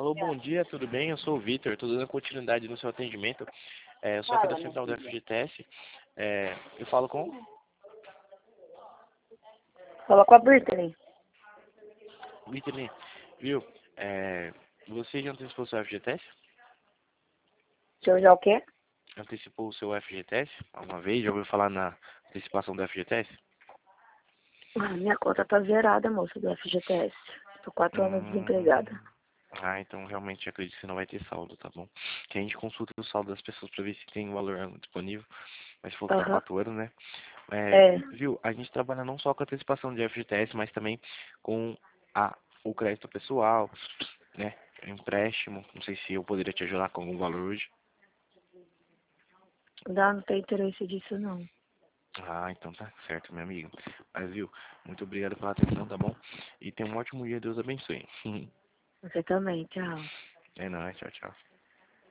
Alô, bom dia, tudo bem? Eu sou o Vitor, estou dando continuidade no seu atendimento. Eu sou aqui da central do FGTS. Eu falo com Fala com a Brittany. Vitor, viu? Você já antecipou o seu FGTS? Seu já o quê? Antecipou o seu FGTS alguma vez? Já ouviu falar na antecipação do FGTS? Minha conta tá zerada, moça, do FGTS. Tô 4 anos desempregada. Então realmente acredito que você não vai ter saldo, tá bom? Que a gente consulta o saldo das pessoas para ver se tem um valor disponível. Mas se for para 4 anos, né? Viu? A gente trabalha não só com antecipação de FGTS, mas também com o crédito pessoal, né? Empréstimo. Não sei se eu poderia te ajudar com algum valor hoje. Não tem interesse disso, não. Então tá certo, meu amigo. Mas viu, muito obrigado pela atenção, tá bom? E tenha um ótimo dia, Deus abençoe. Você também, tchau. É nóis, tchau, tchau.